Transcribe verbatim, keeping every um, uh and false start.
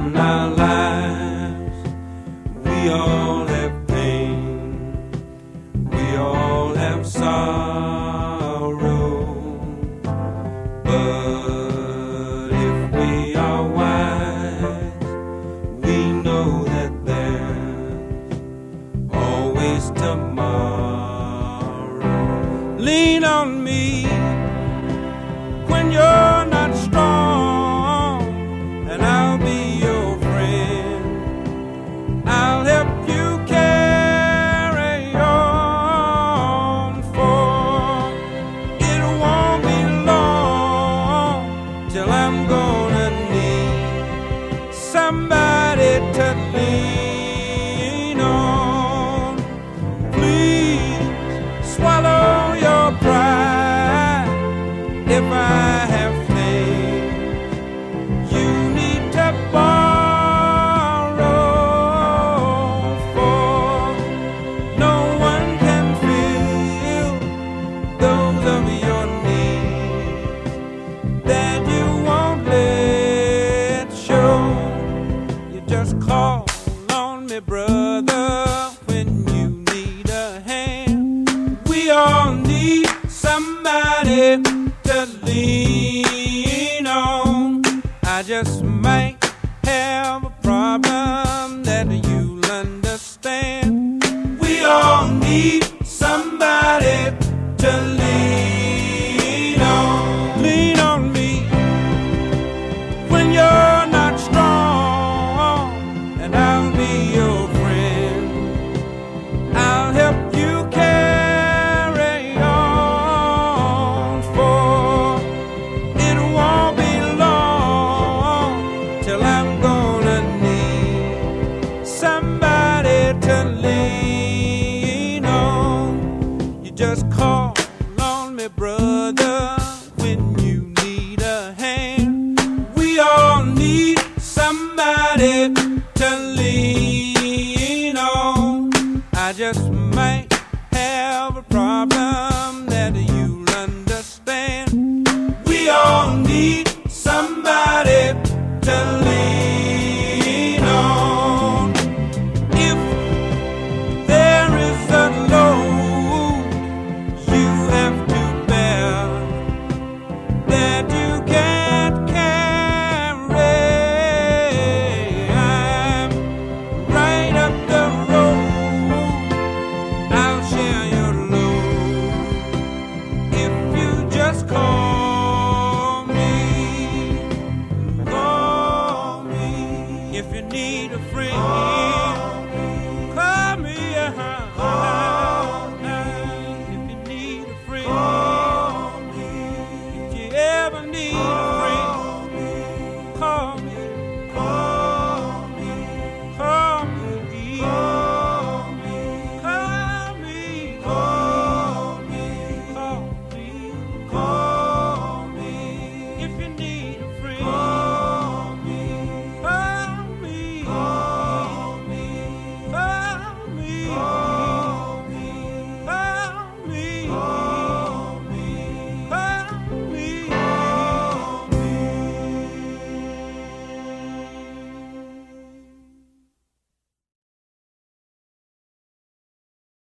In our lives, we all have pain, we all have sorrow, but if we are wise, we know that there's always tomorrow. Lean on me when you're not strong, and I'll be your friend. I'll help you carry on, for it won't be long till I'm gonna need somebody to lean on. Please swallow your pride if I have faith. You need to borrow, for no one can fill those of your needs that you won't let show. You just call on me, brother, when you need a hand. We all need somebody to lean on. I just might have a problem that you'll understand. We all need somebody to lean on. Lean on me when you're not strong, and I'll be your friend. I'll help you carry on, for it won't be long till I'm gonna need somebody to lean on. You just call on me, brother, when you need a hand. We all need somebody to lean on. I just might have a problem that you'll understand. We all need somebody to lean on. If there is a load you have to bear that you can't carry, I'm right up the road. I'll share your load if you just call me. Call me if you need a friend.